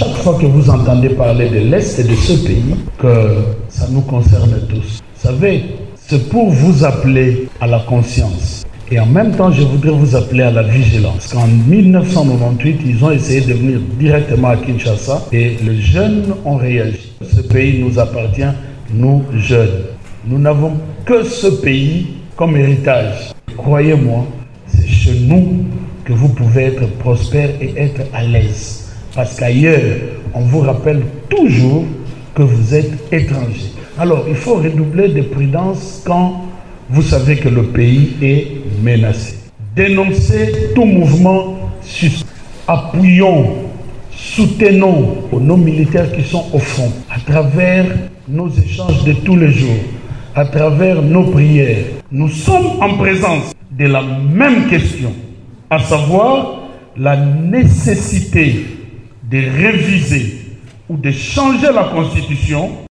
chaque fois que vous entendez parler de l'Est et de ce pays, que ça nous concerne tous. Vous savez, c'est pour vous appeler à la conscience. Et en même temps, je voudrais vous appeler à la vigilance. Parce qu'en 1998, ils ont essayé de venir directement à Kinshasa et les jeunes ont réagi. Ce pays nous appartient, nous jeunes. Nous n'avons que ce pays comme héritage. Croyez-moi, c'est chez nous que vous pouvez être prospère et être à l'aise. Parce qu'ailleurs, on vous rappelle toujours que vous êtes étranger. Alors, il faut redoubler de prudence quand vous savez que le pays est menacé. Dénoncez tout mouvement suspect. Appuyons, soutenons nos militaires qui sont au front à travers nos échanges de tous les jours, à travers nos prières. Nous sommes en présence de la même question, à savoir la nécessité de réviser ou de changer la Constitution